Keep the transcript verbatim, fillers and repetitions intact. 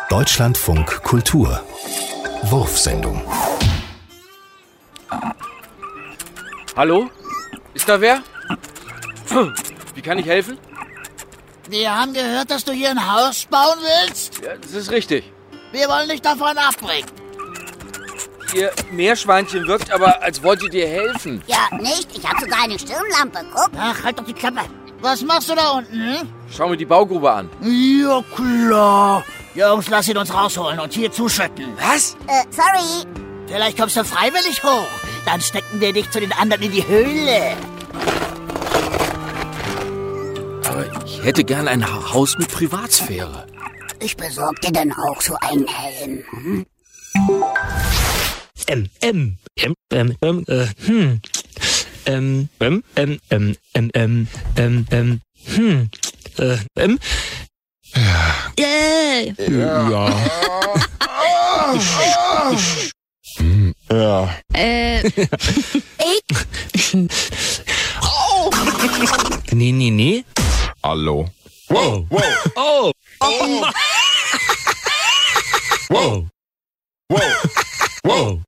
Deutschlandfunk Kultur. Wurfsendung. Hallo? Ist da wer? Wie kann ich helfen? Wir haben gehört, dass du hier ein Haus bauen willst. Ja, das ist richtig. Wir wollen dich davon abbringen. Ihr Meerschweinchen wirkt aber, als wolltet ihr helfen. Ja, nicht? Ich hab sogar eine Stirnlampe. Guck. Ach, halt doch die Klappe. Was machst du da unten, hm? Schau mir die Baugrube an. Ja, klar. Jungs, lass ihn uns rausholen und hier zuschütten. Was? Äh, sorry. Vielleicht kommst du freiwillig hoch. Dann stecken wir dich zu den anderen in die Höhle. Aber ich hätte gern ein Ha- Haus mit Privatsphäre. Ich besorg dir dann auch so einen Helm. Hm? M, M, M, M, M, äh, hm. M, M, M, M, M, M, M, M, hm. Äh, M. Yay! Ja. Ja. Äh, ich? Nee, nee, nee. Hallo. Wow. Wow. Oh. Oh. Wow. Wow. Wow.